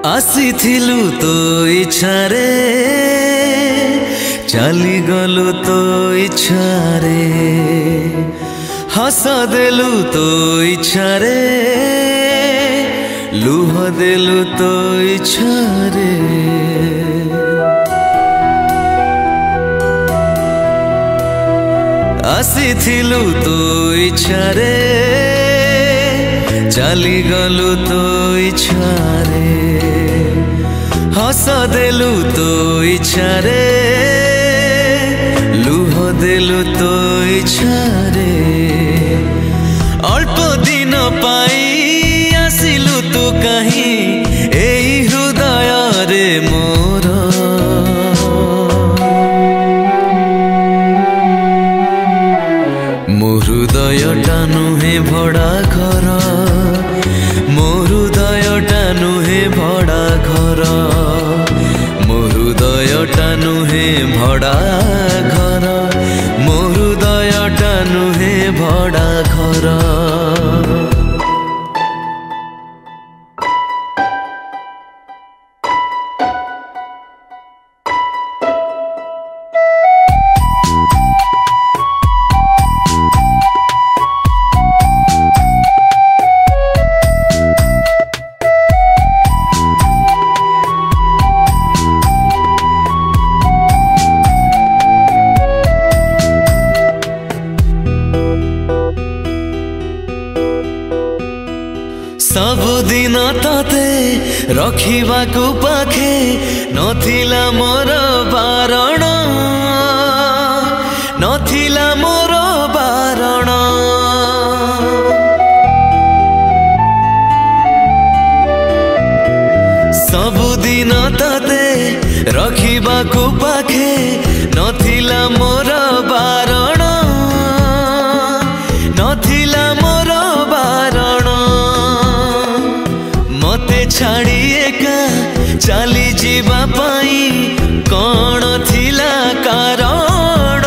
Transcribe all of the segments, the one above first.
आसीथिलु तो इच्छारे चली गलु तो इच्छारे हस देलु तो इच्छारे लुह देलु तो इच्छारे आसीथिलु तो इच्छारे चली गलु तो इच्छारे हस देलु तो इच्छारे लुह देलु तो इच्छारे अल्प दिन पाई आसिलु तो कहीं एई हृदय रे मोर मो हृदयटा नुहे भड़ा घर मो हृदयटा नुहे भड़ा घर मो हृदयटा नुहे भड़ा घर मो हृदयटा नुहे भड़ा घर सबुदिन तते रखिबाकु पाखे नथिला मोर बारण नथिला मोर बारण सबुदिन तते रखिबाकु पाखे नथिला मोर बारण नथिला मोर बारण मते छाड़ी एका चली जीवा पाई कौन थिला कारण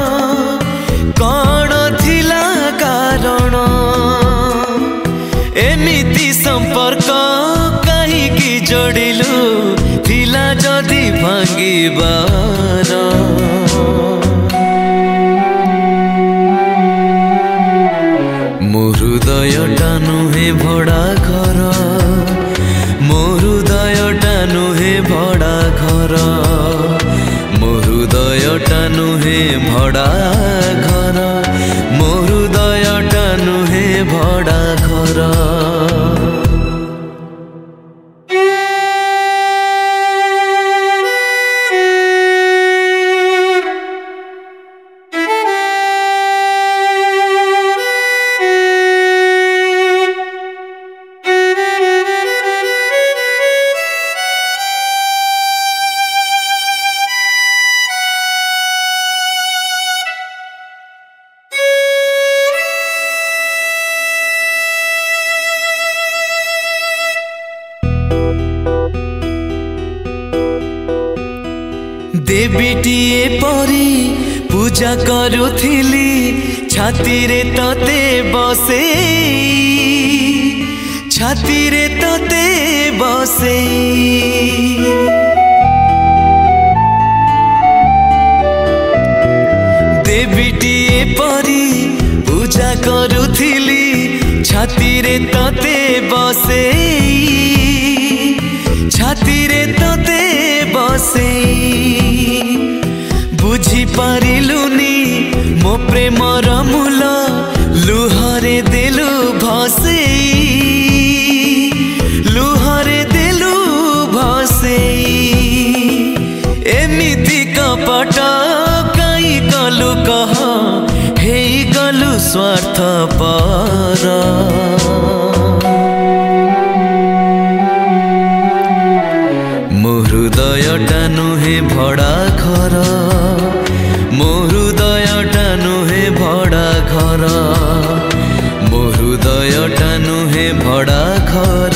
कौन थिला कारण एमिति संपर्क कहीं की जोड़िलु थिला जदि भांगिबार मो हृदयटा नुहे भड़ा घर मो हृदयटा नुहे भड़ा घर मो हृदयटा नुहे भड़ा घर मो हृदयटा नुहे भड़ा घर देवीटीए परी पूजा करुथिली छाती रे तते बसे छाती रे तते बसे देवीटीए परी पूजा करुथिली छाती रे तते बसे छाती रे तते बसे बुझी पारिलुनी मो प्रेमर मूल लुहरे देलु भसे लुहरे देलु भसे एमिति कपट कई गलु कह हेई गलु स्वार्थपर मो हृदयटा नुहे भड़ा घर मो हृदयटा नुहे भड़ा घर मो हृदयटा नुहे भड़ा घर